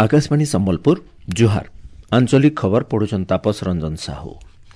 आकाशवाणी संबलपुर जुहार आंचलिक खबर पढ़ुछन तापस रंजन साहू।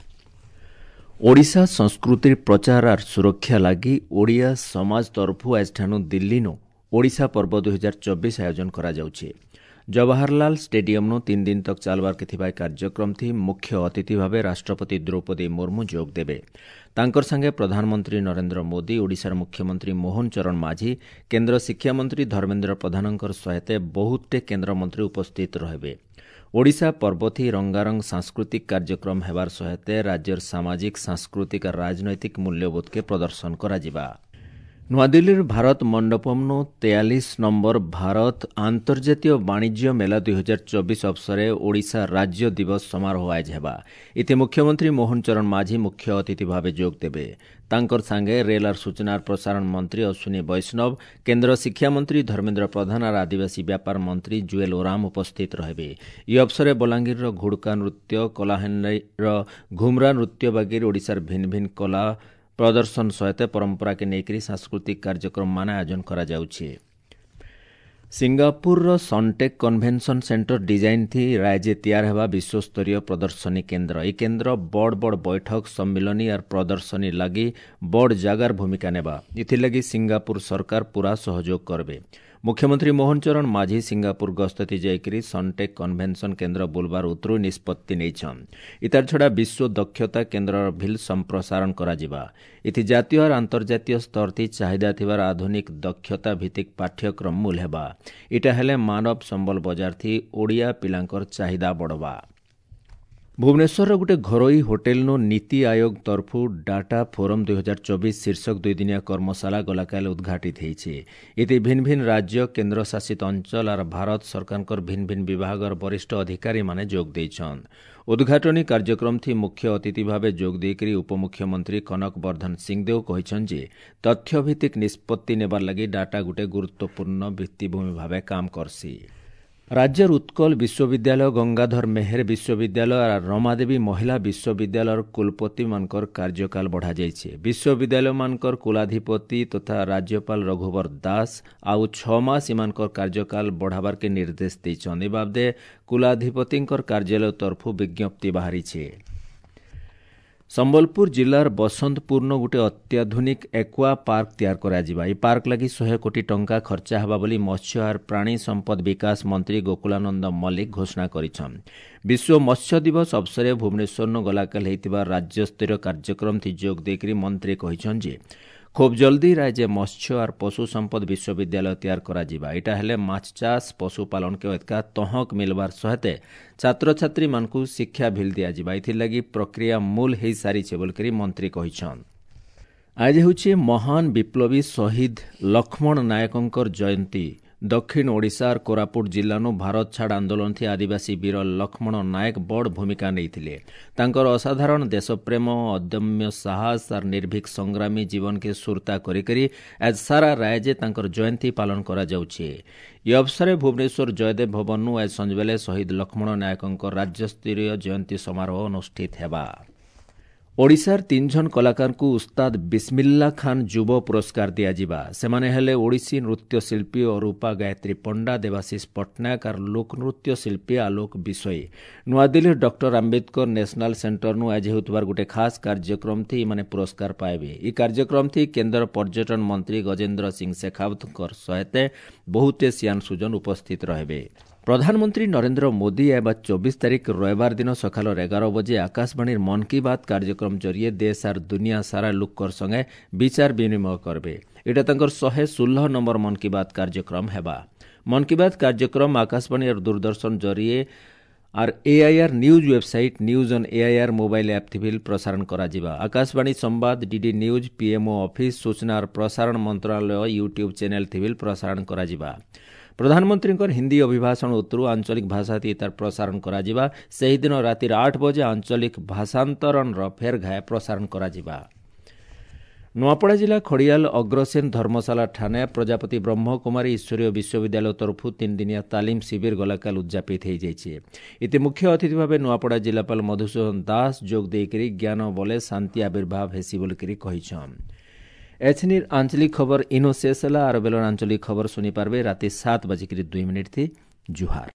ओडिशा संस्कृति प्रचार और सुरक्षा लगी ओडिया समाज तरफु आजठानु दिल्ली नो ओडिशा पर्व 2024 आयोजन करा जाउछे। जवाहरलाल स्टेडियम नो 3 दिन तक चलबार के थिबा कार्यक्रम थी मुख्य अतिथि भावे राष्ट्रपति द्रौपदी मुर्मू जोग देबे। तांकर संगे प्रधानमंत्री नरेंद्र मोदी, ओडिशार मुख्यमंत्री मोहन चरण माझी, केंद्र शिक्षा मंत्री धर्मेंद्र प्रधानंकर सहित बहुते केंद्र मंत्री उपस्थित रहबे। ओडिशा पर्व थी रंगारंग सांस्कृतिक कार्यक्रम हेबार सहित राज्यर सामाजिक सांस्कृतिक और राजनैतिक मूल्यबोध के प्रदर्शन करा जिबा। नुआदिल्लीर भारत मंडपम नो 43 नंबर भारत अंतर्जातीय वाणिज्य मेला 2024 अवसरे ओडिशा राज्य दिवस समारोह आज हेबा। इथे मुख्यमंत्री मोहन चरण माझी मुख्य अतिथि भावे जोग देबे। तांकर संगे रेल और सूचना और प्रसारण मंत्री अश्विनी वैष्णव, केंद्र शिक्षा मंत्री धर्मेंद्र प्रधान और आदिवासी व्यापार मंत्री जुएल ओराम उपस्थित रहबे। ई अवसरे बलांगीर घुड़का नृत्य, कलाहांडीर घुमरा नृत्य बागीर ओडिशार भिन्न भिन्न कला प्रदर्शन सहित परंपरा के नेकरी सांस्कृतिक कार्यक्रम मान आयोजन करा जाउछे। Singapore Suntec convention center design थी राज्य तैयार हेबा विश्वस्तरीय प्रदर्शनी केन्द्र। ई केन्द्र बड़ बड़ बैठक सम्मिलनी और प्रदर्शनी लगी बड़ जागार भूमिका नेबा। इथि लगी सिंगापुर सरकार पूरा सहयोग करबे। मुख्यमंत्री मोहन चरण माझी सिंगापुर गस्तती जाइकरी सनटेक कन्वेंशन केन्द्र बुलबार उतरु निष्पत्ति नेइछन। इतार छड़ा विश्व दक्षता केन्द्र भी संप्रसारण करा जिबा। इथि जातीय और अंतर्जातीय स्तर थी चाहिदा थिबार आधुनिक दक्षता भित्तिक पाठ्यक्रम मूल हेबा। इटा हेले मानव संबल बजार थी ओडिया पिलांकर चाहिदा बढ़वा। भुवनेश्वर गोटे घरोई hotel no NITI Aayog तरफु data forum 2024 शीर्षक 2 दिनिया कर्मशाला गलाकाल उद्घाटित होइछे। इति भिन्न भिन्न राज्य, केन्द्र शासित अंचल और भारत सरकार भिन्न भिन्न विभाग और वरिष्ठ अधिकारी माने जोग देइछन। उद्घाटनी कार्यक्रम थी मुख्य अतिथि भावे जोग देकरी उपमुख्यमंत्री कनक वर्धन सिंहदेव कहिछन जे तथ्यभित्तिक निष्पत्ति नेबार लगी डाटा गोटे गुरुत्वपूर्ण भित्तिभूमि भावे काम करसी। राज्यर उत्कल विश्वविद्यालय, गंगाधर मेहेर विश्वविद्यालय और रमादेवी महिला विश्वविद्यालय कुलपति मानकर कार्यकाल बढ़ा जाइछे। विश्वविद्यालय मानकर कुलाधिपति तथा राज्यपाल रघुवर दास आउ 6 मास इमानकर कार्यकाल बढ़ाबार के निर्देश देइछन। ए बाबदे कुलाधिपतिंकर कार्यालय तरफु विज्ञप्ति बाहरीछे। संबलपुर जिलार बसंतपुर न गोटे अत्याधुनिक एक्वा पार्क तैयार करा जिबा। ई पार्क लगी 100 कोटी टंका खर्चा हेबा बोली मत्स्य और प्राणी संपद विकास मंत्री गोकुलानंद मल्लिक घोषणा करिछन। विश्व मत्स्य दिवस अवसरे भुवनेश्वर न गलाकाल हेतिबा राज्यस्तरीय कार्यक्रम थी जोग देकरी मंत्री कहिछन जे खूब जल्दी राज्य मत्स्य और पशु संपद विश्वविद्यालय तैयार करा जिबा। इटा हेले माछ चाष, पशुपालन के एतका तहक मिलबार सहित छात्र छात्री मानकु शिक्षा भिल दिया जिबा। इथि लगी प्रक्रिया मूल हेई सारिछे बोलकरी मंत्री कहिछन। आज होछि महान विप्लवी शहीद लक्ष्मण नायकंकर जयंती। दक्षिण ओडिशा और कोरापुट जिला नो भारत छाड़ आंदोलन थी आदिवासी वीर लक्ष्मण नायक बड़ भूमिका नैथिले। तांकर असाधारण देशप्रेम, अदम्य साहस और निर्भीक संग्रामी जीवन के सुरता करी आज सारा राज्य तांकर जयंती पालन करा जाउछे। ई अवसरे भुवनेश्वर जयदेव भवन नु आज संजबेले शहीद लक्ष्मण नायकंकर राज्यस्तरीय जयंती समारोह अनुष्ठित हेबा। ओडिशार 3 जन कलाकार को उस्ताद बिस्मिल्ला खान युव पुरस्कार दिया जिबा। सेमाने हेले ओडिसी नृत्य शिल्पी अरूपा गायत्री पंडा, देवाशीष पट्टनायक और लोकनृत्य शिल्पी Alok Bisoi. Nua Delhi doctor Ambedkar national center नु आज होतबार गोटे खास कार्यक्रम थी माने पुरस्कार पाइबे। ई कार्यक्रम थी केंद्र पर्यटन मंत्री गजेंद्र सिंह शेखावतकर सहित बहुते सियान सुजन उपस्थित रहबे। प्रधानमंत्री नरेंद्र मोदी एबा 24 तारीख रविवार दिन सकाल 11 बजे आकाशवाणी मन की बात कार्यक्रम जरिए देश और दुनिया सारा लोकर संगे विचार विनिमय करबे। एटा तांकर 116 नंबर मन की बात कार्यक्रम हेबा। मन की बात कार्यक्रम आकाशवाणी और दूरदर्शन जरिए और AIR news website news on AIR mobile app थी भी प्रसारण करा जिबा। आकाशवाणी संवाद, DD न्यूज, PMO ऑफिस, सूचना और प्रसारण मंत्रालय यूट्यूब चैनल थी भी प्रसारण करा जिबा। प्रधानमंत्री हिंदी अभिभाषण उत्तरु आंचलिक भाषा थी तार प्रसारण करा जिबा। सही दिन राति 8 बजे आंचलिक भाषांतरण फेर घाय प्रसारण करा जिबा। नुआपड़ा जिला खड़ियाल अग्रसेन धर्मशाला ठाणे प्रजापति ब्रह्मकुमारी ईश्वरीय विश्वविद्यालय तरफु 3 दिनिया तालीम शिविर गलाकाल उद्यापित हो जाइए। इति मुख्य अतिथि भाव नुआपड़ा जिलापाल मधुसूदन दास जोग देकरी ज्ञान बोले शांति आविर्भाव हेसी बोलकरी कहिछन। एचनिर आंचलिक खबर इनो शेष होला। आर बेलर आंचलिक खबर सुनी पारबे राति 7:02 थी। जुहार।